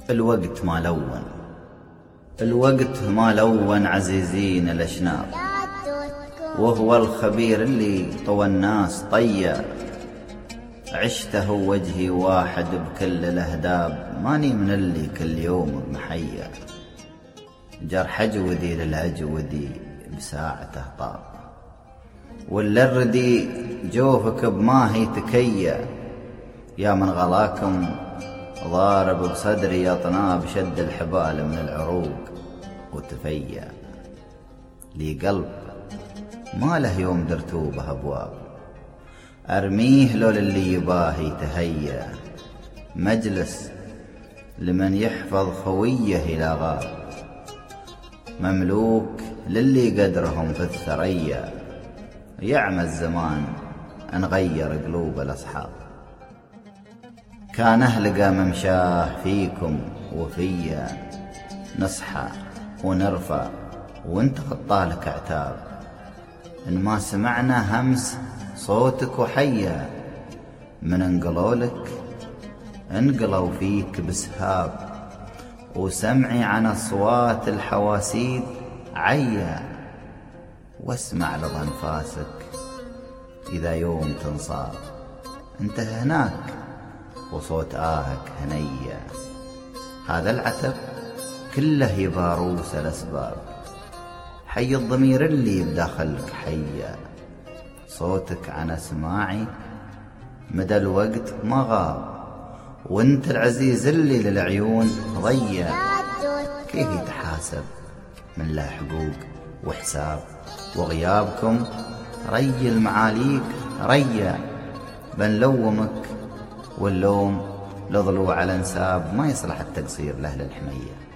الوقت ما لون، الوقت ما لون عزيزين الأشناب، وهو الخبير اللي طوى الناس طيّا. عشته وجهي واحد بكل الأهداب، ماني من اللي كل يوم بمحيا. جرح أجودي للأجودي بساعته طاب، ولا الردي جوفك بماهي تكيا. يا من غلاكم ضارب بصدري أطناب، شد الحبال من العروق وتفيا. لي قلب ما له يوم درتوبه أبواب، أرميه لو للي يباهي تهيا. مجلس لمن يحفظ خويه إلى غاب، مملوك للي قدرهم في الثريا. يعمى الزمان أن غير قلوب الأصحاب، كان أهلقى ممشاه فيكم وفيا. نصحى ونرفع وانت خطالك اعتاب، إن ما سمعنا همس صوتك وحيا. من انقلولك انقلوا فيك بسهاب، وسمعي عن أصوات الحواسيد عيا. واسمع لظنفاسك إذا يوم تنصاب، انت هناك وصوت آهك هنيا. هذا العتب كله يباروس الأسباب، حي الضمير اللي بداخلك حيا. صوتك عن أسماعي مدى الوقت ما غاب، وانت العزيز اللي للعيون ضيّا. كيف يتحاسب من له حقوق وحساب، وغيابكم ري المعاليك ريا. بنلومك واللوم لضلوع الانساب، ما يصلح التقصير لأهل الحمية.